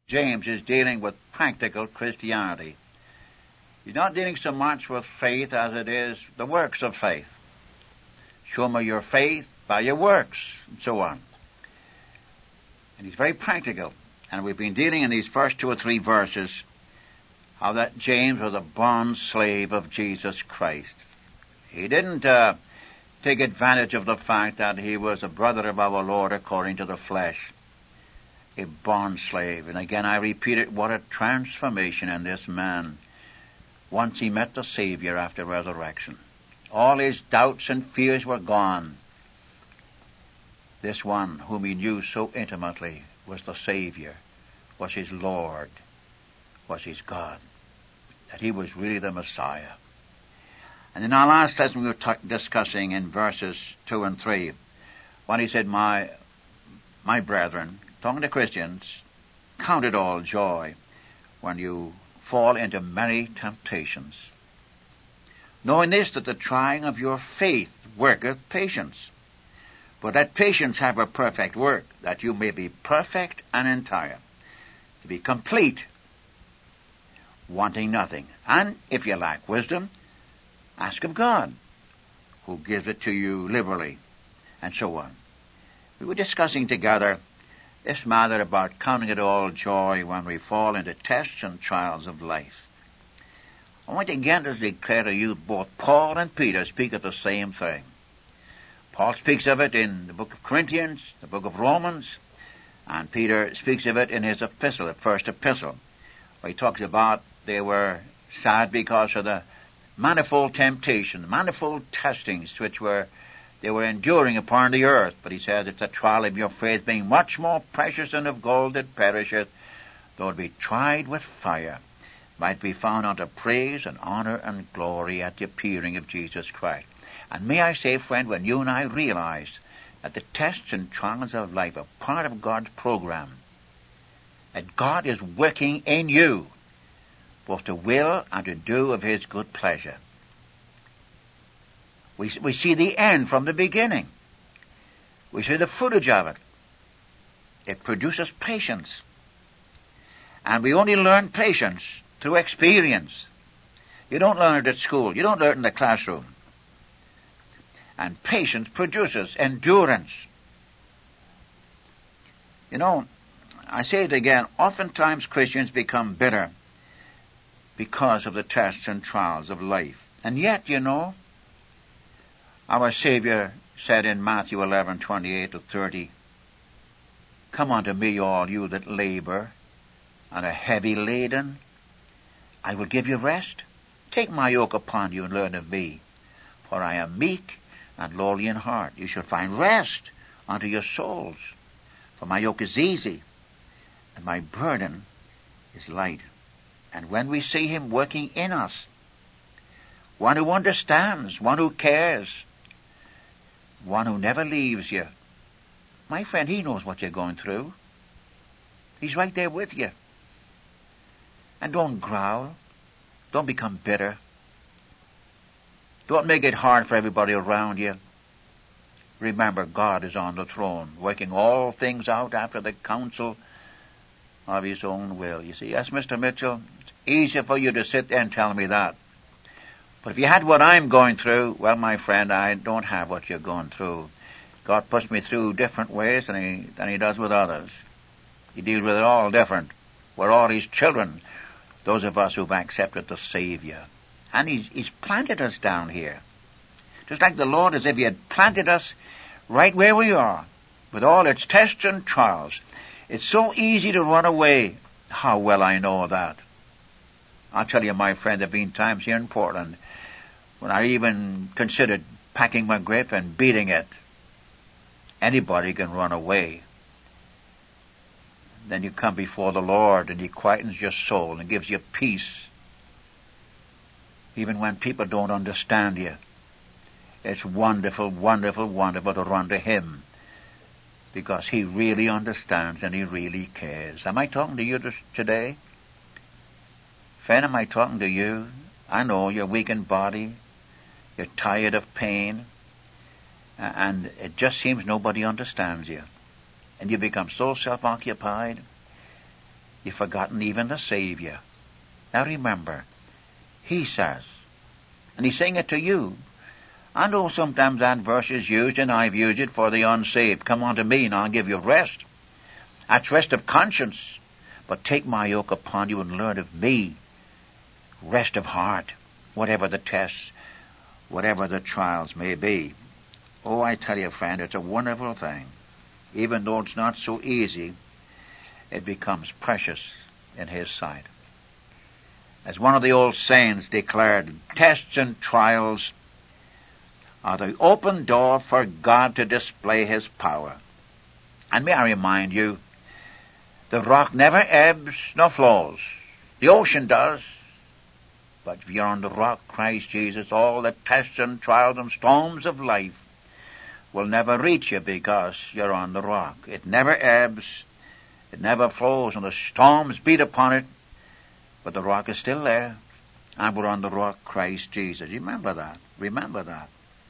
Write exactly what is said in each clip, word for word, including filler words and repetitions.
James is dealing with practical Christianity. He's not dealing so much with faith as it is the works of faith. Show me your faith by your works, and so on. And he's very practical. And we've been dealing in these first two or three verses how that James was a bond slave of Jesus Christ. He didn't uh, take advantage of the fact that he was a brother of our Lord according to the flesh. A bond slave. And again I repeat it, what a transformation in this man once he met the Savior after resurrection. All his doubts and fears were gone. This one whom he knew so intimately was the Savior, was his Lord, was his God, that he was really the Messiah. And in our last lesson we were t- discussing in verses two and three, when he said, my, my brethren, talking to Christians, count it all joy when you fall into many temptations, knowing this, that the trying of your faith worketh patience. But let patience have a perfect work, that you may be perfect and entire, to be complete, wanting nothing. And if you lack wisdom, ask of God, who gives it to you liberally, and so on. We were discussing together this matter about counting it all joy when we fall into tests and trials of life. I want again to declare to you, both Paul and Peter speak of the same thing. Paul speaks of it in the book of Corinthians, the book of Romans, and Peter speaks of it in his epistle, the first epistle, where he talks about they were sad because of the manifold temptations, manifold testings which were they were enduring upon the earth. But he says it's a trial of your faith, being much more precious than of gold that perisheth, though it be tried with fire, might be found unto praise and honor and glory at the appearing of Jesus Christ. And may I say, friend, when you and I realize that the tests and trials of life are part of God's program, that God is working in you, both to will and to do of his good pleasure. We, we see the end from the beginning. We see the footage of it. It produces patience. And we only learn patience through experience. You don't learn it at school. You don't learn it in the classroom. And patience produces endurance. You know, I say it again, oftentimes Christians become bitter because of the tests and trials of life. And yet, you know, our Savior said in Matthew eleven, twenty-eight to thirty, come unto me, all you that labor and are heavy laden, I will give you rest. Take my yoke upon you and learn of me, for I am meek and lowly in heart. You shall find rest unto your souls. For my yoke is easy, and my burden is light. And when we see him working in us, one who understands, one who cares, one who never leaves you, my friend, he knows what you're going through. He's right there with you. And don't growl. Don't become bitter. Don't make it hard for everybody around you. Remember, God is on the throne, working all things out after the counsel of his own will. You see, yes, Mister Mitchell, it's easy for you to sit there and tell me that. But if you had what I'm going through, well, my friend, I don't have what you're going through. God puts me through different ways than he, than he does with others. He deals with it all different. We're all his children, those of us who've accepted the Savior. And he's, he's planted us down here. Just like the Lord, as if he had planted us right where we are, with all its tests and trials. It's so easy to run away. How well I know that. I'll tell you, my friend, there have been times here in Portland when I even considered packing my grip and beating it. Anybody can run away. Then you come before the Lord and he quietens your soul and gives you peace. Even when people don't understand you. It's wonderful, wonderful, wonderful to run to him. Because he really understands and he really cares. Am I talking to you today? Friend, am I talking to you? I know you're weak in body. You're tired of pain. And it just seems nobody understands you. And you become so self-occupied. You've forgotten even the Savior. Now remember, He says, and He's saying it to you. I know sometimes that verse is used, and I've used it for the unsaved. Come unto me, and I'll give you rest. That's rest of conscience. But take my yoke upon you and learn of me. Rest of heart, whatever the tests, whatever the trials may be. Oh, I tell you, friend, it's a wonderful thing. Even though it's not so easy, it becomes precious in His sight. As one of the old saints declared, tests and trials are the open door for God to display His power. And may I remind you, the rock never ebbs nor flows. The ocean does. But if you're on the rock, Christ Jesus, all the tests and trials and storms of life will never reach you because you're on the rock. It never ebbs, it never flows, and the storms beat upon it, but the rock is still there, and we're on the rock, Christ Jesus. Remember that. Remember that.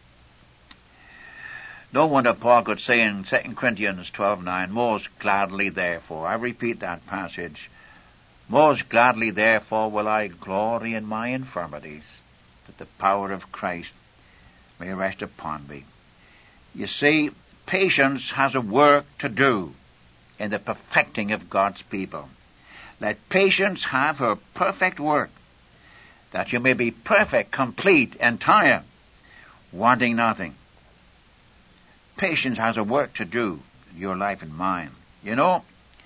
No wonder Paul could say in Second Corinthians twelve nine, most gladly therefore, I repeat that passage, most gladly therefore will I glory in my infirmities, that the power of Christ may rest upon me. You see, patience has a work to do in the perfecting of God's people. Let patience have her perfect work, that you may be perfect, complete, entire, wanting nothing. Patience has a work to do in your life and mine. You know,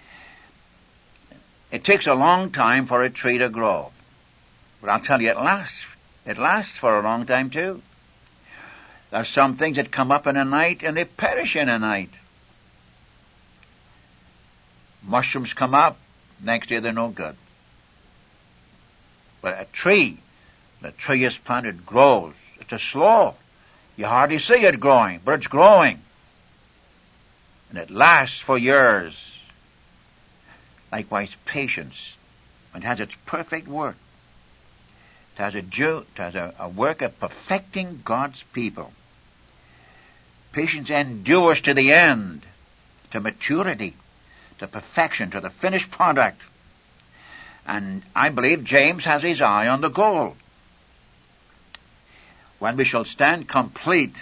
it takes a long time for a tree to grow. But I'll tell you, it lasts. It lasts for a long time, too. There's some things that come up in a night and they perish in a night. Mushrooms come up, next day they're no good. But a tree, the tree is planted, grows. It's a slow. You hardly see it growing, but it's growing. And it lasts for years. Likewise, patience. It has its perfect work. It has a, it has a, a work of perfecting God's people. Patience endures to the end, to maturity, to perfection, to the finished product. And I believe James has his eye on the goal. When we shall stand complete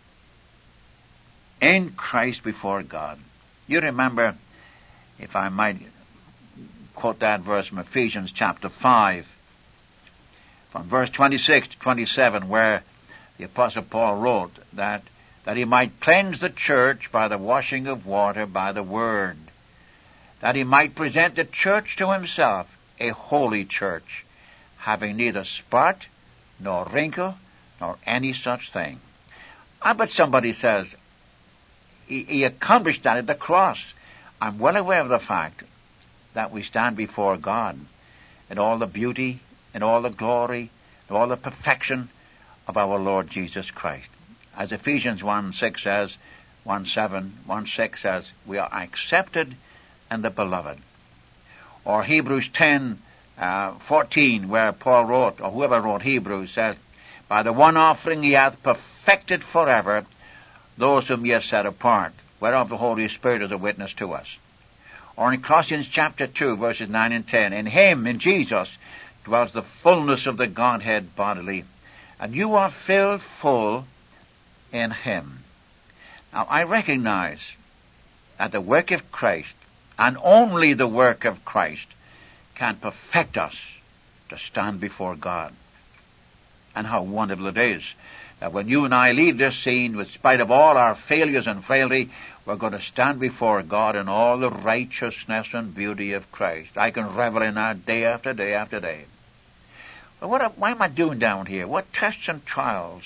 in Christ before God. You remember, if I might quote that verse from Ephesians chapter five, from verse twenty-six to twenty-seven, where the Apostle Paul wrote that, that he might cleanse the church by the washing of water by the word, that he might present the church to himself, a holy church, having neither spot nor wrinkle nor any such thing. I bet somebody says, he, he accomplished that at the cross. I'm well aware of the fact that we stand before God in all the beauty, in all the glory, in all the perfection of our Lord Jesus Christ. As Ephesians one six says, one seven, one six says, we are accepted in the beloved. Or Hebrews ten, uh, fourteen, where Paul wrote, or whoever wrote Hebrews, says, by the one offering he hath perfected forever those whom he hath set apart, whereof the Holy Spirit is a witness to us. Or in Colossians chapter two, verses nine and ten, in him, in Jesus, dwells the fullness of the Godhead bodily, and you are filled full in him. Now, I recognize that the work of Christ, and only the work of Christ, can perfect us to stand before God. And how wonderful it is that when you and I leave this scene, with spite of all our failures and frailty, we're going to stand before God in all the righteousness and beauty of Christ. I can revel in that day after day after day. But what, what am I doing down here? What tests and trials,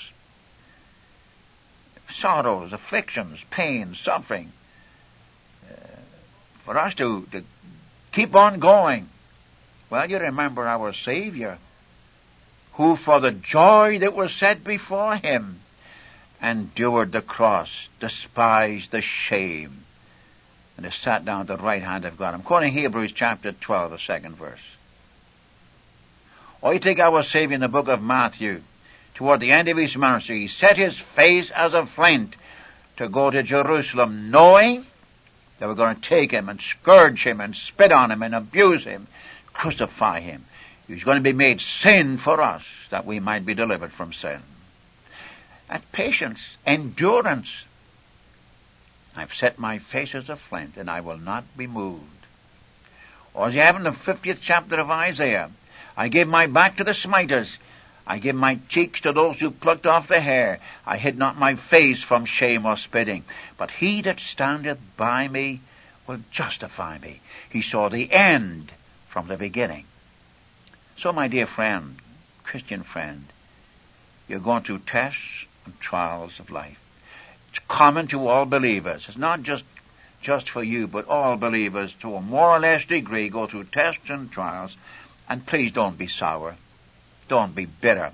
sorrows, afflictions, pain, suffering, uh, for us to, to keep on going? Well, you remember our Savior, who for the joy that was set before him endured the cross, despised the shame, and is sat down at the right hand of God. I'm quoting Hebrews chapter twelve, the second verse. Or you take our Savior in the book of Matthew, toward the end of his ministry, he set his face as a flint to go to Jerusalem, knowing They were going to take him and scourge him and spit on him and abuse him, crucify him. He was going to be made sin for us, that we might be delivered from sin. That patience, endurance. I've set my face as a flint, and I will not be moved. Or as you have in the fiftieth chapter of Isaiah, I gave my back to the smiters. I gave my cheeks to those who plucked off the hair. I hid not my face from shame or spitting. But he that standeth by me will justify me. He saw the end from the beginning. So, my dear friend, Christian friend, you're going through tests and trials of life. It's common to all believers. It's not just just for you, but all believers to a more or less degree go through tests and trials. And please don't be sour. Don't be bitter.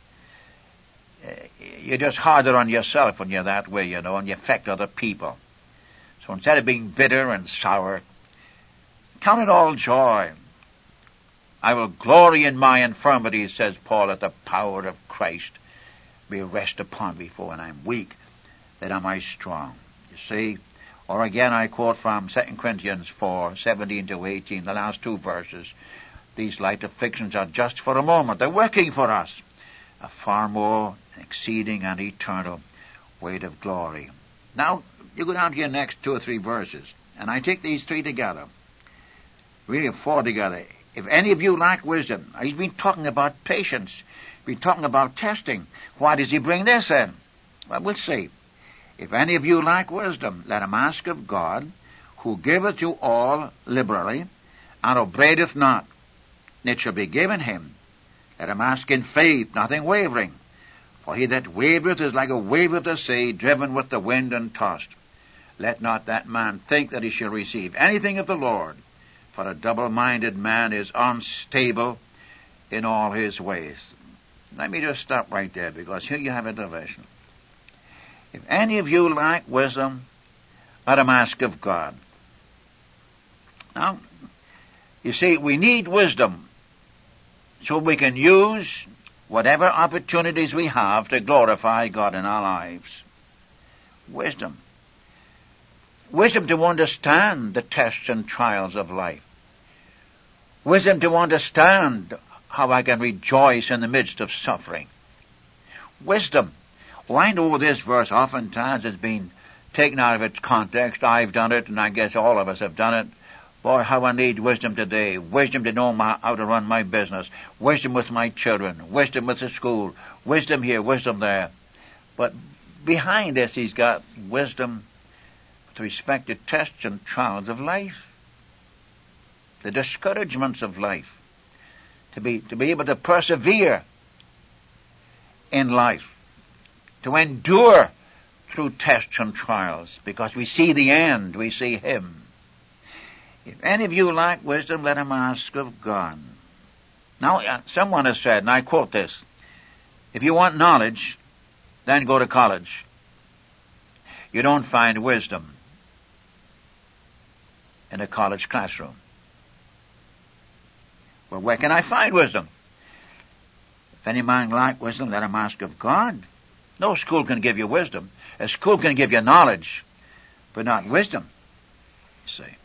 You're just harder on yourself when you're that way, you know, and you affect other people. So instead of being bitter and sour, count it all joy. I will glory in my infirmities, says Paul, that the power of Christ may rest upon me, for when I'm weak, then am I strong. You see? Or again, I quote from Second Corinthians four, seventeen to eighteen, the last two verses. These light afflictions are just for a moment. They're working for us a far more exceeding and eternal weight of glory. Now, you go down to your next two or three verses, and I take these three together. Really, four together. If any of you lack wisdom, he's been talking about patience. He's been talking about testing. Why does he bring this in? Well, we'll see. If any of you lack wisdom, let him ask of God, who giveth you all liberally, and upbraideth not, and it shall be given him. Let him ask in faith, nothing wavering. For he that wavereth is like a wave of the sea, driven with the wind and tossed. Let not that man think that he shall receive anything of the Lord. For a double-minded man is unstable in all his ways. Let me just stop right there, because here you have a division. If any of you lack wisdom, let him ask of God. Now, you see, we need wisdom so we can use whatever opportunities we have to glorify God in our lives. Wisdom. Wisdom to understand the tests and trials of life. Wisdom to understand how I can rejoice in the midst of suffering. Wisdom. Well, I know this verse oftentimes has been taken out of its context. I've done it, and I guess all of us have done it. Boy, how I need wisdom today. Wisdom to know my, how to run my business. Wisdom with my children. Wisdom with the school. Wisdom here, wisdom there. But behind this, he's got wisdom with respect to tests and trials of life. The discouragements of life. To be, to be able to persevere in life. To endure through tests and trials. Because we see the end. We see him. If any of you lack wisdom, let him ask of God. Now, uh, someone has said, and I quote this, if you want knowledge, then go to college. You don't find wisdom in a college classroom. Well, where can I find wisdom? If any man lack wisdom, let him ask of God. No school can give you wisdom. A school can give you knowledge, but not wisdom, you see.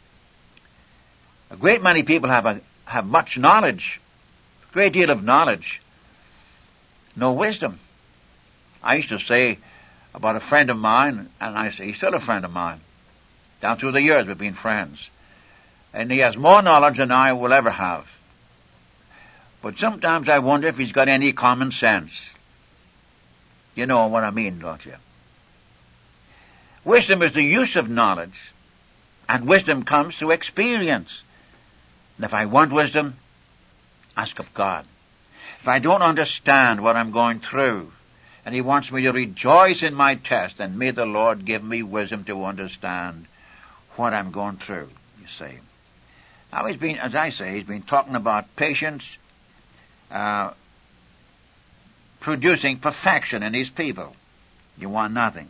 A great many people have a, have much knowledge, a great deal of knowledge, no wisdom. I used to say about a friend of mine, and I say he's still a friend of mine. Down through the years we've been friends. And he has more knowledge than I will ever have. But sometimes I wonder if he's got any common sense. You know what I mean, don't you? Wisdom is the use of knowledge, and wisdom comes through experience. And if I want wisdom, ask of God. If I don't understand what I'm going through, and he wants me to rejoice in my test, then may the Lord give me wisdom to understand what I'm going through, you see. Now he's been, as I say, he's been talking about patience, uh, producing perfection in his people. You want nothing.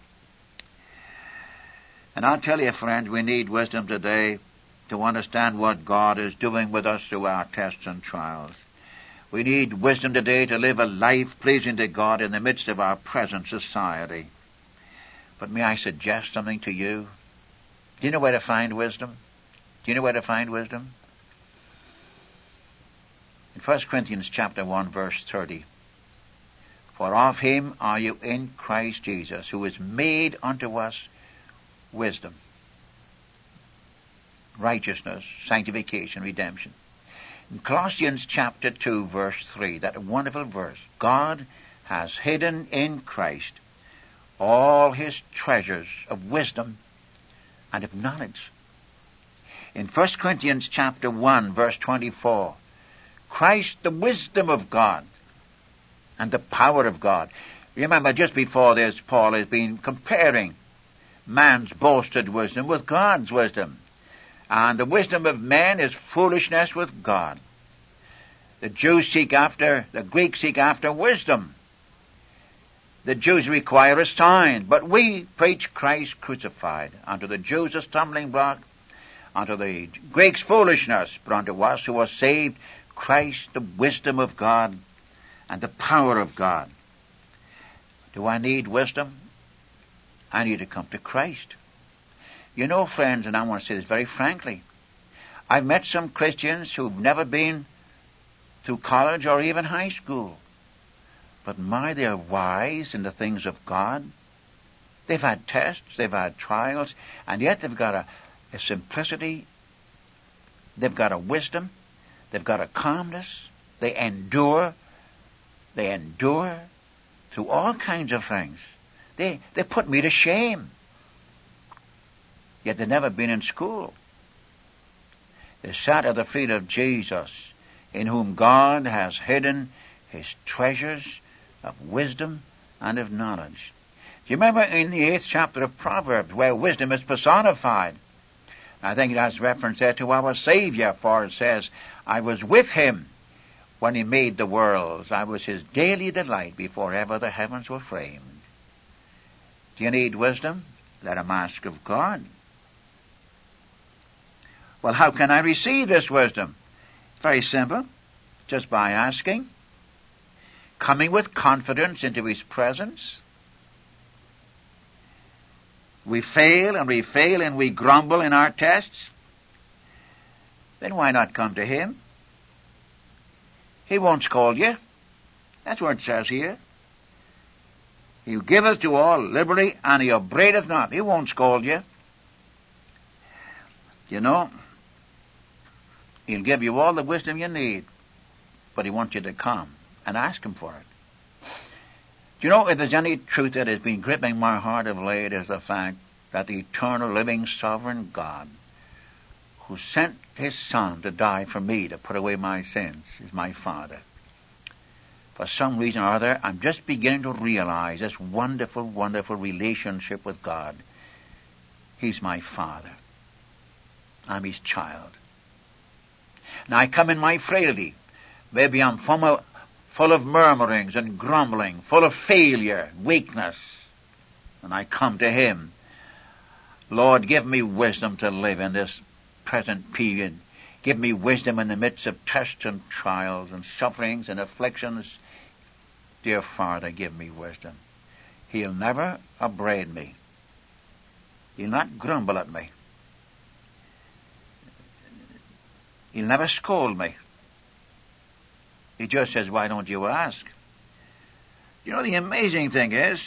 And I'll tell you, friend, we need wisdom today to understand what God is doing with us through our tests and trials. We need wisdom today to live a life pleasing to God in the midst of our present society. But may I suggest something to you? Do you know where to find wisdom? Do you know where to find wisdom? In First Corinthians chapter one, verse thirty. For of him are you in Christ Jesus, who is made unto us wisdom, righteousness, sanctification, redemption. In Colossians chapter two, verse three, that wonderful verse, God has hidden in Christ all his treasures of wisdom and of knowledge. In First Corinthians chapter one, verse twenty-four, Christ, the wisdom of God and the power of God. Remember, just before this, Paul has been comparing man's boasted wisdom with God's wisdom. And the wisdom of men is foolishness with God. The Jews seek after, the Greeks seek after wisdom. The Jews require a sign, but we preach Christ crucified. Unto the Jews a stumbling block, unto the Greeks foolishness, but unto us who are saved, Christ the wisdom of God and the power of God. Do I need wisdom? I need to come to Christ. You know, friends, and I want to say this very frankly, I've met some Christians who've never been through college or even high school. But my, they're wise in the things of God. They've had tests, they've had trials, and yet they've got a, a simplicity, they've got a wisdom, they've got a calmness, they endure, they endure through all kinds of things. They, they put me to shame. Yet they've never been in school. They sat at the feet of Jesus, in whom God has hidden his treasures of wisdom and of knowledge. Do you remember in the eighth chapter of Proverbs where wisdom is personified? I think it has reference there to our Savior, for it says, I was with him when he made the worlds. I was his daily delight before ever the heavens were framed. Do you need wisdom? Let him ask of God. Well, how can I receive this wisdom? Very simple. Just by asking. Coming with confidence into his presence. We fail and we fail and we grumble in our tests. Then why not come to him? He won't scold you. That's what it says here. He giveth to all liberally, and he upbraideth not. He won't scold you. You know, he'll give you all the wisdom you need, but he wants you to come and ask him for it. Do you know, if there's any truth that has been gripping my heart of late, is the fact that the eternal, living, sovereign God, who sent his Son to die for me, to put away my sins, is my Father. For some reason or other, I'm just beginning to realize this wonderful, wonderful relationship with God. He's my Father. I'm his child. Now I come in my frailty. Maybe I'm full of, full of murmurings and grumbling, full of failure, weakness. And I come to him. Lord, give me wisdom to live in this present period. Give me wisdom in the midst of tests and trials and sufferings and afflictions. Dear Father, give me wisdom. He'll never upbraid me. He'll not grumble at me. He'll never scold me. He just says, why don't you ask? You know, the amazing thing is,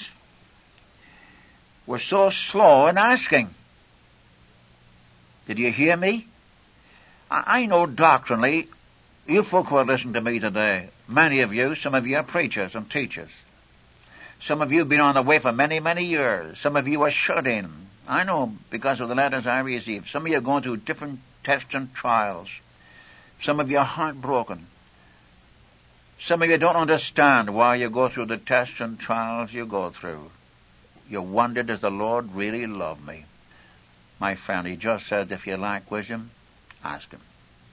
we're so slow in asking. Did you hear me? I, I know doctrinally, you folk who are listening to me today, many of you, some of you are preachers and teachers. Some of you have been on the way for many, many years. Some of you are shut in. I know because of the letters I received. Some of you are going through different tests and trials. Some of you are heartbroken. Some of you don't understand why you go through the tests and trials you go through. You wonder, does the Lord really love me? My friend, he just says, if you lack wisdom, ask him.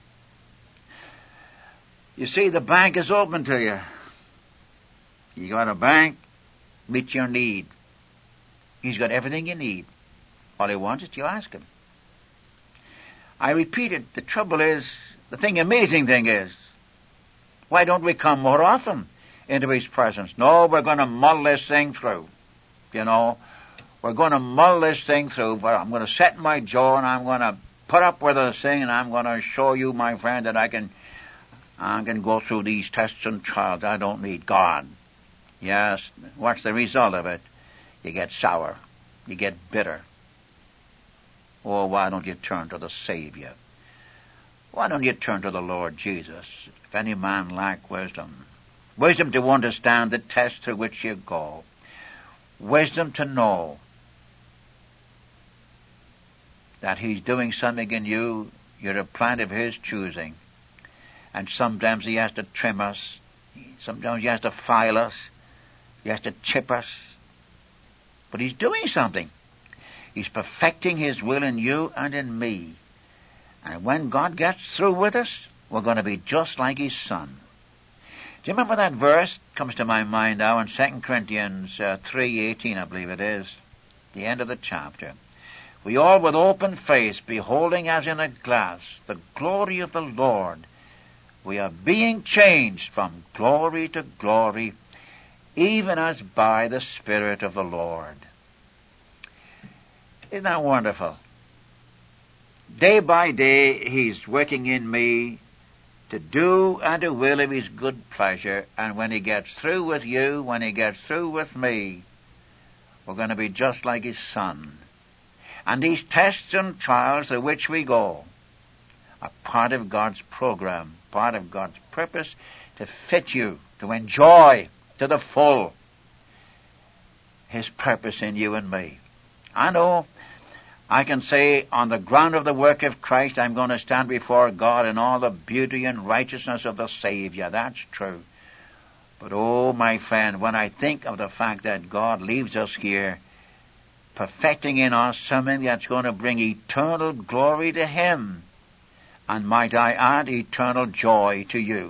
You see, the bank is open to you. You got a bank, meet your need. He's got everything you need. All he wants is you ask him. I repeat it, the trouble is, the thing, amazing thing is, why don't we come more often into his presence? No, we're going to muddle this thing through. You know, we're going to mull this thing through. But I'm going to set my jaw and I'm going to put up with this thing, and I'm going to show you, my friend, that I can, I can go through these tests and trials. I don't need God. Yes, what's the result of it? You get sour. You get bitter. Oh, why don't you turn to the Savior? Why don't you turn to the Lord Jesus? If any man lack wisdom, wisdom to understand the test through which you go, wisdom to know that He's doing something in you, you're a plant of His choosing. And sometimes He has to trim us. Sometimes He has to file us. He has to chip us. But He's doing something. He's perfecting His will in you and in me. And when God gets through with us, we're going to be just like His Son. Do you remember that verse? Comes to my mind now in Second Corinthians uh, three eighteen, I believe it is. The end of the chapter. We all with open face, beholding as in a glass the glory of the Lord, we are being changed from glory to glory, even as by the Spirit of the Lord. Isn't that wonderful? Day by day, He's working in me to do and to will of His good pleasure, and when He gets through with you, when He gets through with me, we're going to be just like His Son. And these tests and trials through which we go are part of God's program, part of God's purpose to fit you, to enjoy to the full His purpose in you and me. I know I can say on the ground of the work of Christ I'm going to stand before God in all the beauty and righteousness of the Savior. That's true. But oh, my friend, when I think of the fact that God leaves us here perfecting in us something that's going to bring eternal glory to Him, and might I add, eternal joy to you.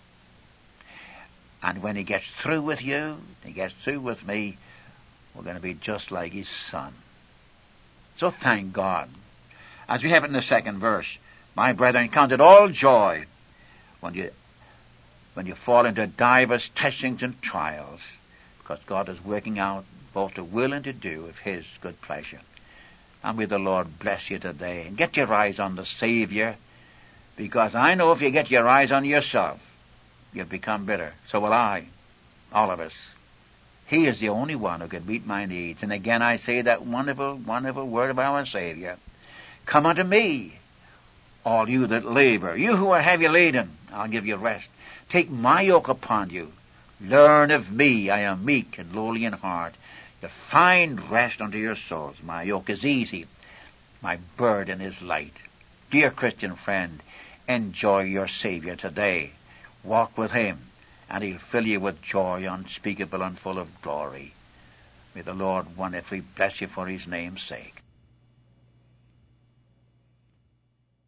And when He gets through with you, He gets through with me, we're going to be just like His Son. So thank God. As we have it in the second verse, my brethren, count it all joy when you when you fall into divers testings and trials, because God is working out both to will and to do of His good pleasure. And may the Lord bless you today. And get your eyes on the Savior, because I know if you get your eyes on yourself, you'll become bitter. So will I. All of us. He is the only one who can meet my needs. And again I say that wonderful, wonderful word of our Savior. Come unto me, all you that labor. You who are heavy laden, I'll give you rest. Take my yoke upon you. Learn of me. I am meek and lowly in heart. To find rest unto your souls. My yoke is easy. My burden is light. Dear Christian friend, enjoy your Savior today. Walk with Him, and He'll fill you with joy unspeakable and full of glory. May the Lord wonderfully bless you for His name's sake.